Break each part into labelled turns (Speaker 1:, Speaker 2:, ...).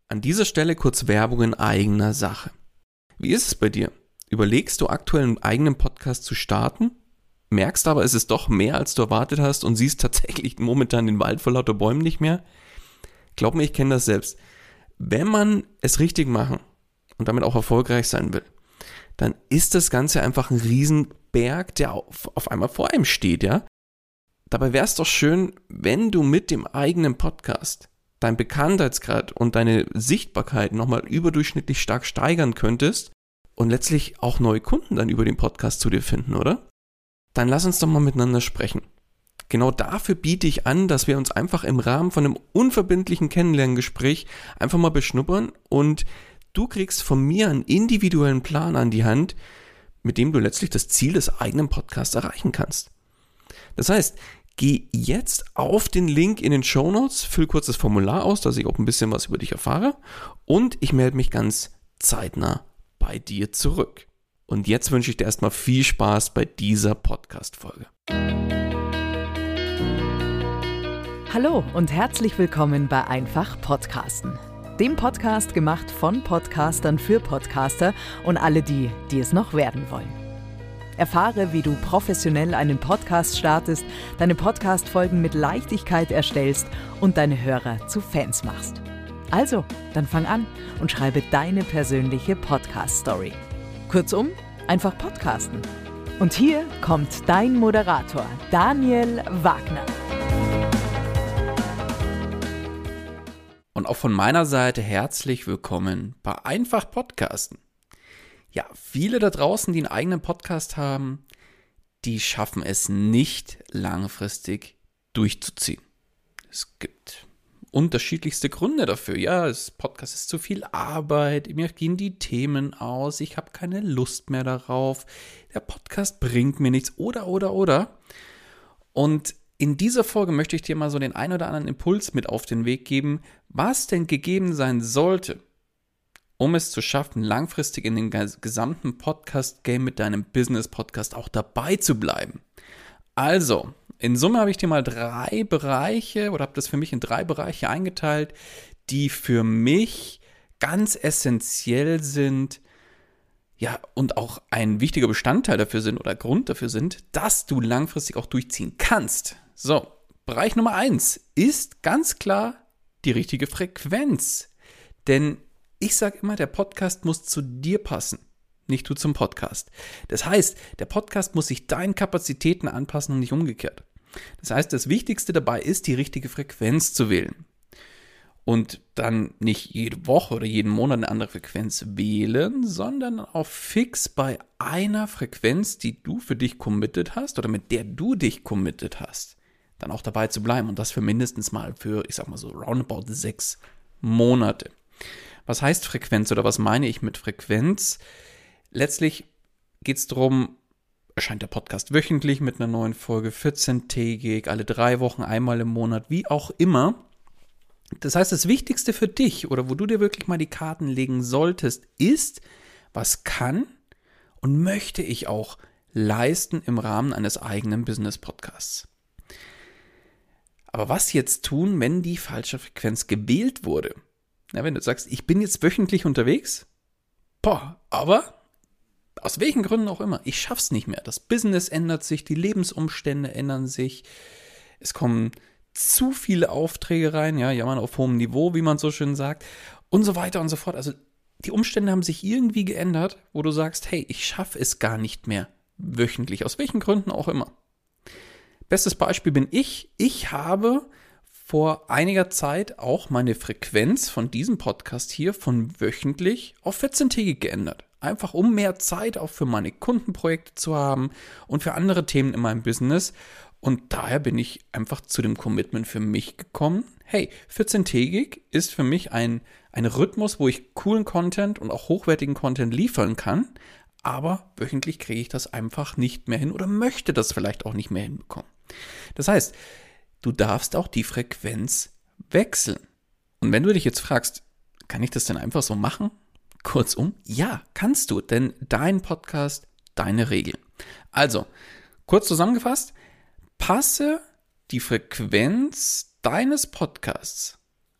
Speaker 1: An dieser Stelle kurz Werbung in eigener Sache. Wie ist es bei dir? Überlegst du aktuell einen eigenen Podcast zu starten? Merkst aber, es ist doch mehr, als du erwartet hast und siehst tatsächlich momentan den Wald vor lauter Bäumen nicht mehr? Glaub mir, ich kenne das selbst. Wenn man es richtig machen und damit auch erfolgreich sein will, dann ist das Ganze einfach ein Riesenberg, der auf einmal vor einem steht, ja? Dabei wäre es doch schön, wenn du mit dem eigenen Podcast dein Bekanntheitsgrad und deine Sichtbarkeit nochmal überdurchschnittlich stark steigern könntest und letztlich auch neue Kunden dann über den Podcast zu dir finden, oder? Dann lass uns doch mal miteinander sprechen. Genau dafür biete ich an, dass wir uns einfach im Rahmen von einem unverbindlichen Kennenlerngespräch einfach mal beschnuppern und du kriegst von mir einen individuellen Plan an die Hand, mit dem du letztlich das Ziel des eigenen Podcasts erreichen kannst. Das heißt, geh jetzt auf den Link in den Shownotes, füll kurz das Formular aus, dass ich auch ein bisschen was über dich erfahre und ich melde mich ganz zeitnah bei dir zurück. Und jetzt wünsche ich dir erstmal viel Spaß bei dieser Podcast-Folge.
Speaker 2: Hallo und herzlich willkommen bei Einfach Podcasten. Dem Podcast gemacht von Podcastern für Podcaster und alle die, die es noch werden wollen. Erfahre, wie du professionell einen Podcast startest, deine Podcast-Folgen mit Leichtigkeit erstellst und deine Hörer zu Fans machst. Also, dann fang an und schreibe deine persönliche Podcast-Story. Kurzum, einfach podcasten. Und hier kommt dein Moderator, Daniel Wagner.
Speaker 1: Und auch von meiner Seite herzlich willkommen bei Einfach Podcasten. Ja, viele da draußen, die einen eigenen Podcast haben, die schaffen es nicht langfristig durchzuziehen. Es gibt unterschiedlichste Gründe dafür. Ja, das Podcast ist zu viel Arbeit, mir gehen die Themen aus, ich habe keine Lust mehr darauf, der Podcast bringt mir nichts oder. Und in dieser Folge möchte ich dir mal so den ein oder anderen Impuls mit auf den Weg geben, was denn gegeben sein sollte, um es zu schaffen, langfristig in dem gesamten Podcast-Game mit deinem Business-Podcast auch dabei zu bleiben. Also, in Summe habe ich dir mal 3 Bereiche oder habe das für mich in 3 Bereiche eingeteilt, die für mich ganz essentiell sind, ja, und auch ein wichtiger Bestandteil dafür sind oder Grund dafür sind, dass du langfristig auch durchziehen kannst. So, Bereich Nummer 1 ist ganz klar die richtige Frequenz. Denn ich sage immer, der Podcast muss zu dir passen, nicht du zum Podcast. Das heißt, der Podcast muss sich deinen Kapazitäten anpassen und nicht umgekehrt. Das heißt, das Wichtigste dabei ist, die richtige Frequenz zu wählen. Und dann nicht jede Woche oder jeden Monat eine andere Frequenz wählen, sondern auch fix bei einer Frequenz, die du für dich committed hast oder mit der du dich committed hast, dann auch dabei zu bleiben. Und das für mindestens mal für, ich sag mal so, roundabout 6 Monate. Was heißt Frequenz oder was meine ich mit Frequenz? Letztlich geht es darum, erscheint der Podcast wöchentlich mit einer neuen Folge, 14-tägig, alle 3 Wochen, einmal im Monat, wie auch immer. Das heißt, das Wichtigste für dich oder wo du dir wirklich mal die Karten legen solltest, ist, was kann und möchte ich auch leisten im Rahmen eines eigenen Business-Podcasts. Aber was jetzt tun, wenn die falsche Frequenz gewählt wurde? Na, wenn du sagst, ich bin jetzt wöchentlich unterwegs, aber aus welchen Gründen auch immer, ich schaff's nicht mehr. Das Business ändert sich, die Lebensumstände ändern sich, es kommen zu viele Aufträge rein, ja, jammern auf hohem Niveau, wie man so schön sagt, und so weiter und so fort. Also die Umstände haben sich irgendwie geändert, wo du sagst, hey, ich schaffe es gar nicht mehr wöchentlich, aus welchen Gründen auch immer. Bestes Beispiel bin ich. Ich habe vor einiger Zeit auch meine Frequenz von diesem Podcast hier von wöchentlich auf 14-tägig geändert. Einfach um mehr Zeit auch für meine Kundenprojekte zu haben und für andere Themen in meinem Business. Und daher bin ich einfach zu dem Commitment für mich gekommen. Hey, 14-tägig ist für mich ein Rhythmus, wo ich coolen Content und auch hochwertigen Content liefern kann. Aber wöchentlich kriege ich das einfach nicht mehr hin oder möchte das vielleicht auch nicht mehr hinbekommen. Das heißt, du darfst auch die Frequenz wechseln. Und wenn du dich jetzt fragst, kann ich das denn einfach so machen? Kurzum, ja, kannst du, denn dein Podcast, deine Regeln. Also, kurz zusammengefasst, passe die Frequenz deines Podcasts an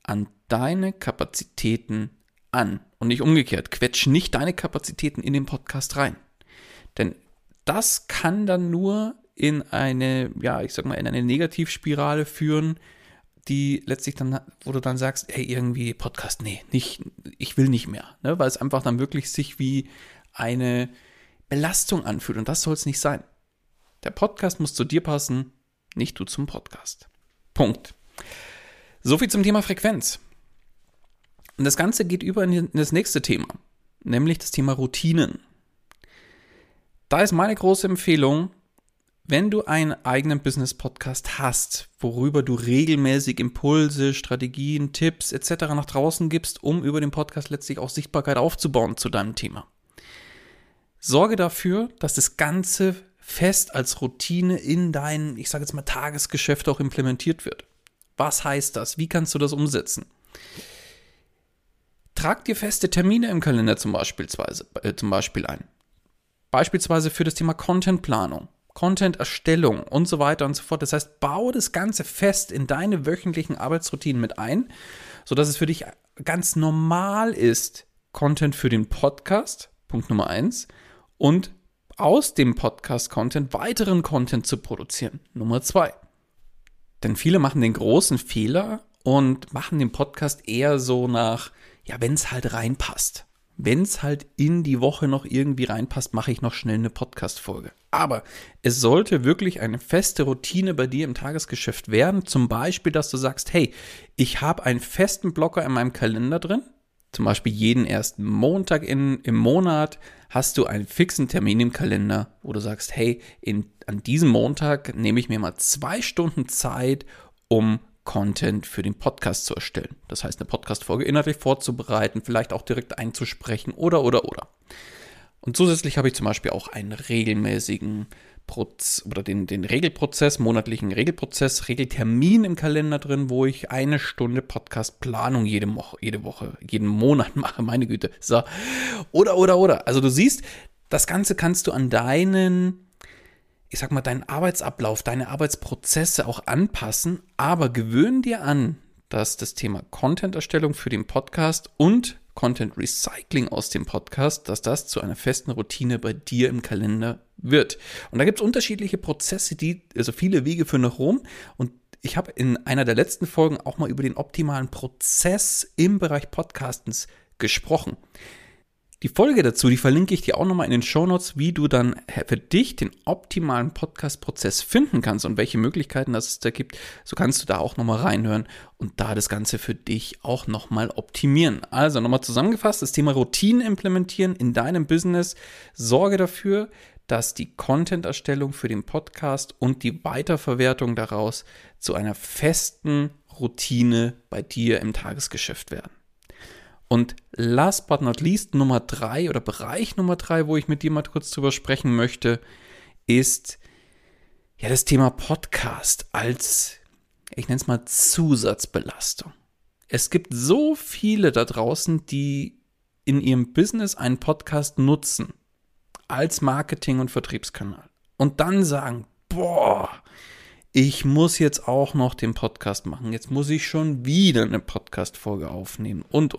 Speaker 1: deine Kapazitäten an und nicht umgekehrt. Quetsch nicht deine Kapazitäten in den Podcast rein. Denn das kann dann nur in eine, in eine Negativspirale führen, die letztlich dann, wo du dann sagst, hey, irgendwie Podcast, ich will nicht mehr, ne? Weil es einfach dann wirklich sich wie eine Belastung anfühlt und das soll es nicht sein. Der Podcast muss zu dir passen, nicht du zum Podcast. Punkt. Soviel zum Thema Frequenz. Und das Ganze geht über in das nächste Thema, nämlich das Thema Routinen. Da ist meine große Empfehlung, wenn du einen eigenen Business-Podcast hast, worüber du regelmäßig Impulse, Strategien, Tipps etc. nach draußen gibst, um über den Podcast letztlich auch Sichtbarkeit aufzubauen zu deinem Thema. Sorge dafür, dass das Ganze fest als Routine in dein, ich sage jetzt mal, Tagesgeschäft auch implementiert wird. Was heißt das? Wie kannst du das umsetzen? Trag dir feste Termine im Kalender zum Beispiel ein. Beispielsweise für das Thema Contentplanung, Content-Erstellung und so weiter und so fort. Das heißt, baue das Ganze fest in deine wöchentlichen Arbeitsroutinen mit ein, sodass es für dich ganz normal ist, Content für den Podcast, Punkt Nummer 1, und aus dem Podcast-Content weiteren Content zu produzieren, Nummer 2. Denn viele machen den großen Fehler und machen den Podcast eher so nach, wenn es halt reinpasst. Wenn es halt in die Woche noch irgendwie reinpasst, mache ich noch schnell eine Podcast-Folge. Aber es sollte wirklich eine feste Routine bei dir im Tagesgeschäft werden. Zum Beispiel, dass du sagst, hey, ich habe einen festen Blocker in meinem Kalender drin. Zum Beispiel jeden ersten Montag im Monat hast du einen fixen Termin im Kalender, wo du sagst, hey, an diesem Montag nehme ich mir mal 2 Stunden Zeit, um Content für den Podcast zu erstellen. Das heißt, eine Podcast-Folge inhaltlich vorzubereiten, vielleicht auch direkt einzusprechen oder. Und zusätzlich habe ich zum Beispiel auch einen regelmäßigen den Regelprozess, monatlichen Regelprozess, Regeltermin im Kalender drin, wo ich 1 Stunde Podcast-Planung jeden Monat mache, meine Güte. So. Oder. Also du siehst, das Ganze kannst du an deinen Arbeitsablauf, deine Arbeitsprozesse auch anpassen, aber gewöhn dir an, dass das Thema Content-Erstellung für den Podcast und Content-Recycling aus dem Podcast, dass das zu einer festen Routine bei dir im Kalender wird. Und da gibt es unterschiedliche Prozesse, viele Wege führen nach Rom. Und ich habe in einer der letzten Folgen auch mal über den optimalen Prozess im Bereich Podcastens gesprochen. Die Folge dazu, die verlinke ich dir auch nochmal in den Shownotes, wie du dann für dich den optimalen Podcast-Prozess finden kannst und welche Möglichkeiten es da gibt. So kannst du da auch nochmal reinhören und da das Ganze für dich auch nochmal optimieren. Also nochmal zusammengefasst, das Thema Routinen implementieren in deinem Business. Sorge dafür, dass die Content-Erstellung für den Podcast und die Weiterverwertung daraus zu einer festen Routine bei dir im Tagesgeschäft werden. Und last but not least, Nummer 3 oder Bereich Nummer 3, wo ich mit dir mal kurz drüber sprechen möchte, ist das Thema Podcast als, ich nenne es mal, Zusatzbelastung. Es gibt so viele da draußen, die in ihrem Business einen Podcast nutzen als Marketing- und Vertriebskanal und dann sagen, ich muss jetzt auch noch den Podcast machen. Jetzt muss ich schon wieder eine Podcast-Folge aufnehmen und.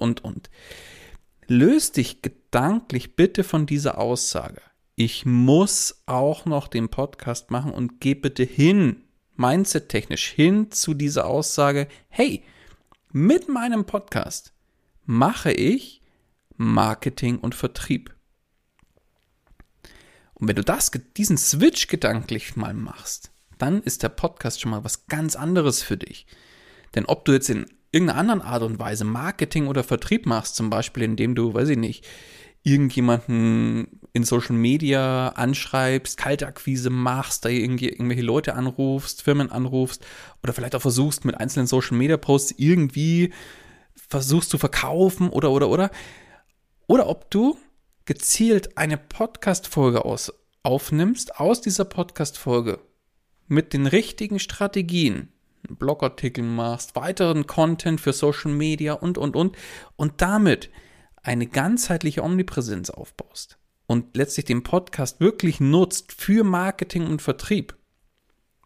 Speaker 1: Löst dich gedanklich bitte von dieser Aussage. Ich muss auch noch den Podcast machen und geh bitte mindset-technisch hin zu dieser Aussage, hey, mit meinem Podcast mache ich Marketing und Vertrieb. Und wenn du diesen Switch gedanklich mal machst, dann ist der Podcast schon mal was ganz anderes für dich. Denn ob du jetzt in irgendeiner anderen Art und Weise Marketing oder Vertrieb machst, zum Beispiel indem du, irgendjemanden in Social Media anschreibst, Kaltakquise machst, da irgendwelche Leute anrufst, Firmen anrufst oder vielleicht auch versuchst mit einzelnen Social Media Posts irgendwie versuchst zu verkaufen oder ob du gezielt eine Podcast-Folge aufnimmst aus dieser Podcast-Folge mit den richtigen Strategien, einen Blogartikel machst, weiteren Content für Social Media und damit eine ganzheitliche Omnipräsenz aufbaust und letztlich den Podcast wirklich nutzt für Marketing und Vertrieb,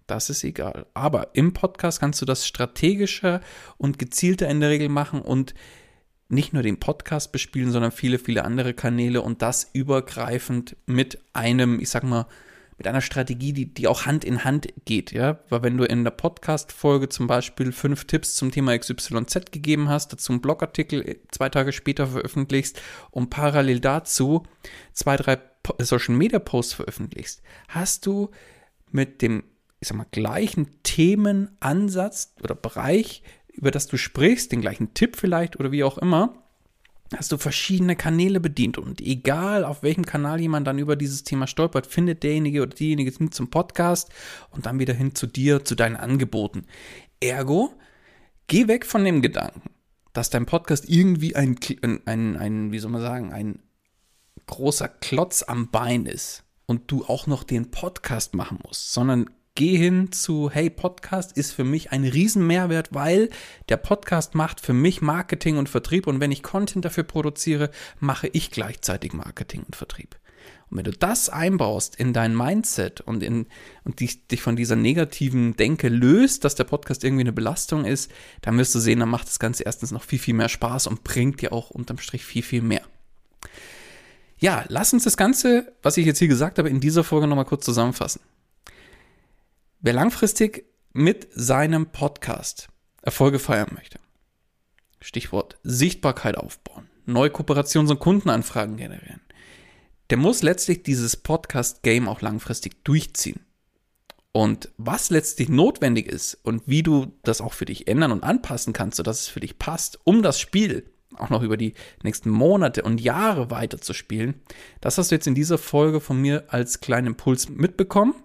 Speaker 1: Das ist egal. Aber im Podcast kannst du das strategischer und gezielter in der Regel machen und nicht nur den Podcast bespielen, sondern viele, viele andere Kanäle und das übergreifend mit einem, ich sag mal, mit einer Strategie, die auch Hand in Hand geht, ja, weil wenn du in der Podcast-Folge zum Beispiel 5 Tipps zum Thema XYZ gegeben hast, dazu einen Blogartikel 2 Tage später veröffentlichst und parallel dazu 2, 3 Social-Media-Posts veröffentlichst, hast du mit dem, ich sag mal, gleichen Themenansatz oder Bereich, über das du sprichst, den gleichen Tipp vielleicht oder wie auch immer, hast du verschiedene Kanäle bedient und egal, auf welchem Kanal jemand dann über dieses Thema stolpert, findet derjenige oder diejenige hin zum Podcast und dann wieder hin zu dir, zu deinen Angeboten. Ergo, geh weg von dem Gedanken, dass dein Podcast irgendwie ein wie soll man sagen, ein großer Klotz am Bein ist und du auch noch den Podcast machen musst, sondern geh hin zu, hey, Podcast ist für mich ein Riesenmehrwert, weil der Podcast macht für mich Marketing und Vertrieb und wenn ich Content dafür produziere, mache ich gleichzeitig Marketing und Vertrieb. Und wenn du das einbaust in dein Mindset und dich von dieser negativen Denke löst, dass der Podcast irgendwie eine Belastung ist, dann wirst du sehen, dann macht das Ganze erstens noch viel, viel mehr Spaß und bringt dir auch unterm Strich viel, viel mehr. Ja, lass uns das Ganze, was ich jetzt hier gesagt habe, in dieser Folge nochmal kurz zusammenfassen. Wer langfristig mit seinem Podcast Erfolge feiern möchte, Stichwort Sichtbarkeit aufbauen, neue Kooperations- und Kundenanfragen generieren, der muss letztlich dieses Podcast-Game auch langfristig durchziehen. Und was letztlich notwendig ist und wie du das auch für dich ändern und anpassen kannst, sodass es für dich passt, um das Spiel auch noch über die nächsten Monate und Jahre weiter zu spielen, das hast du jetzt in dieser Folge von mir als kleinen Impuls mitbekommen.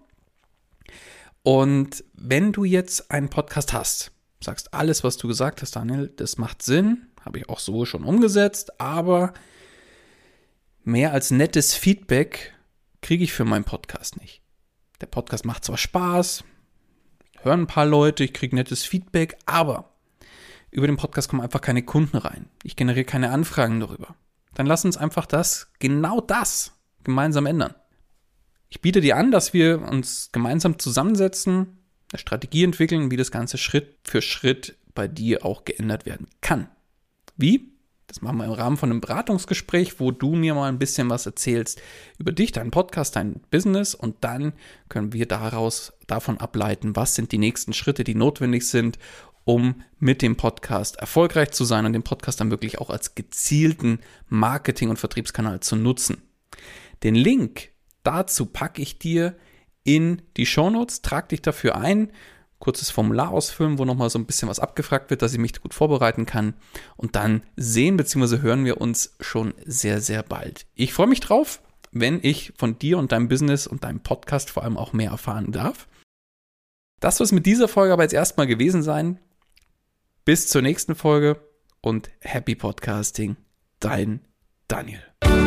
Speaker 1: Und wenn du jetzt einen Podcast hast, sagst alles, was du gesagt hast, Daniel, das macht Sinn, habe ich auch so schon umgesetzt, aber mehr als nettes Feedback kriege ich für meinen Podcast nicht. Der Podcast macht zwar Spaß, hören ein paar Leute, ich kriege nettes Feedback, aber über den Podcast kommen einfach keine Kunden rein. Ich generiere keine Anfragen darüber. Dann lass uns einfach genau das gemeinsam ändern. Ich biete dir an, dass wir uns gemeinsam zusammensetzen, eine Strategie entwickeln, wie das Ganze Schritt für Schritt bei dir auch geändert werden kann. Wie? Das machen wir im Rahmen von einem Beratungsgespräch, wo du mir mal ein bisschen was erzählst über dich, deinen Podcast, dein Business und dann können wir davon ableiten, was sind die nächsten Schritte, die notwendig sind, um mit dem Podcast erfolgreich zu sein und den Podcast dann wirklich auch als gezielten Marketing- und Vertriebskanal zu nutzen. Den Link dazu packe ich dir in die Shownotes, trag dich dafür ein, kurzes Formular ausfüllen, wo nochmal so ein bisschen was abgefragt wird, dass ich mich gut vorbereiten kann und dann sehen bzw. hören wir uns schon sehr, sehr bald. Ich freue mich drauf, wenn ich von dir und deinem Business und deinem Podcast vor allem auch mehr erfahren darf. Das soll es mit dieser Folge aber jetzt erstmal gewesen sein. Bis zur nächsten Folge und Happy Podcasting, dein Daniel.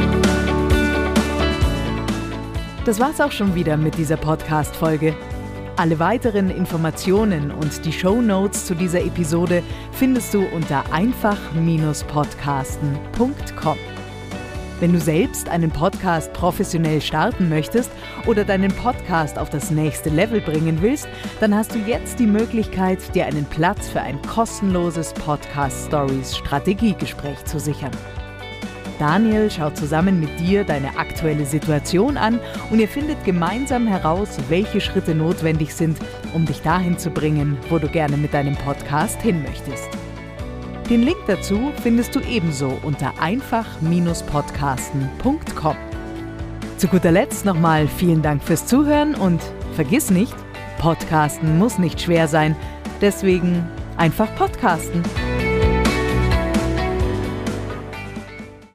Speaker 2: Das war's auch schon wieder mit dieser Podcast-Folge. Alle weiteren Informationen und die Shownotes zu dieser Episode findest du unter einfach-podcasten.com. Wenn du selbst einen Podcast professionell starten möchtest oder deinen Podcast auf das nächste Level bringen willst, dann hast du jetzt die Möglichkeit, dir einen Platz für ein kostenloses Podcast-Stories-Strategiegespräch zu sichern. Daniel schaut zusammen mit dir deine aktuelle Situation an und ihr findet gemeinsam heraus, welche Schritte notwendig sind, um dich dahin zu bringen, wo du gerne mit deinem Podcast hin möchtest. Den Link dazu findest du ebenso unter einfach-podcasten.com. Zu guter Letzt nochmal vielen Dank fürs Zuhören und vergiss nicht, Podcasten muss nicht schwer sein, deswegen einfach podcasten.